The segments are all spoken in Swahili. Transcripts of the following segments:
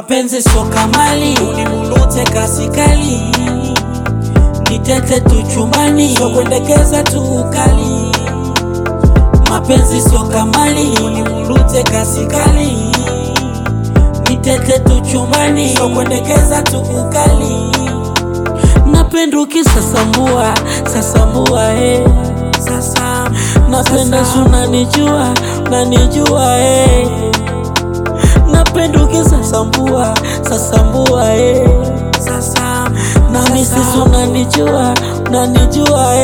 Mapenzi sio kamali, unimulute kasi kali. Nitete tu chumbani, sio kuendekeza tu ukali. Mapenzi sio kamali, unimulute kasi kali. Nitete tu chumbani, sio kuendekeza tu ukali. Napenda ukisasambua, sasambua sasa. Napenda unanijua, unanijua Napenda ukisasambua, sasambua sasa. Na misi unanijua, unanijua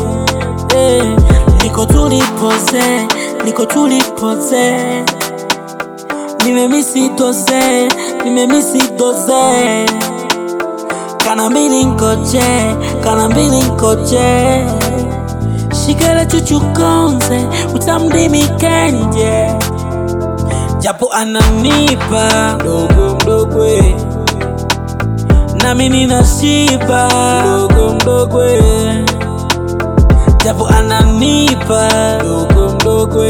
Niko tulipoze, niko tulipoze. Nimemisi doze, nimemisi doze. Kana mbili nkoche, kana mbili nkoche. Shikele chuchu konze, utamdimi kenje. Japo ananipa mdogo mdogo nami ninashiba mdogo mdogo. Japo ananipa mdogo mdogo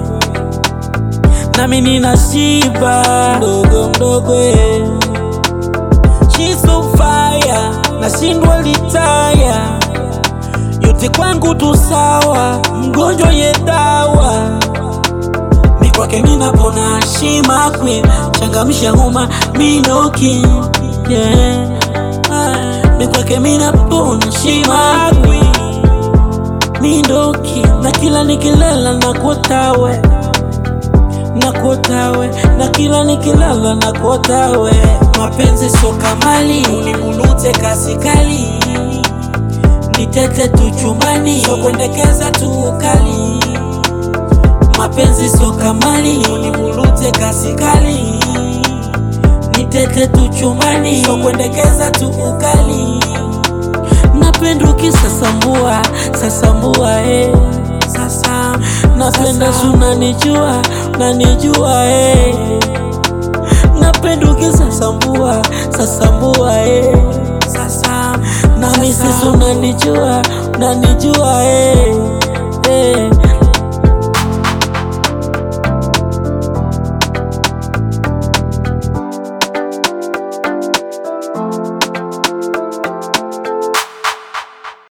nami ninashiba mdogo mdogo. She's so fire, nashindwa litaya. Yote kwangu tu sawa, mgonjwa ye dawa. Mikwake minapona, she my queen. Changamsha homa, minoki Mikwake minapona, she my queen. Mindoki, na kila nikilala nakuotawe. Nakuotawe, na kila nikilala nakuotawe. Mapenzi sio kamali, unimulute kasi kali. Nitete tu chumbani, sio kuendekeza tu ukali. Mapenzi sio kamali, unimulute kasi kali. Nitete tu chumbani, sio kuendekeza tu ukali. Napenda ukisasambua, sasambua sasa. Napenda unanijua, unanijua Napenda ukisasambua, sasambua sasa. Na misi unanijua, unanijua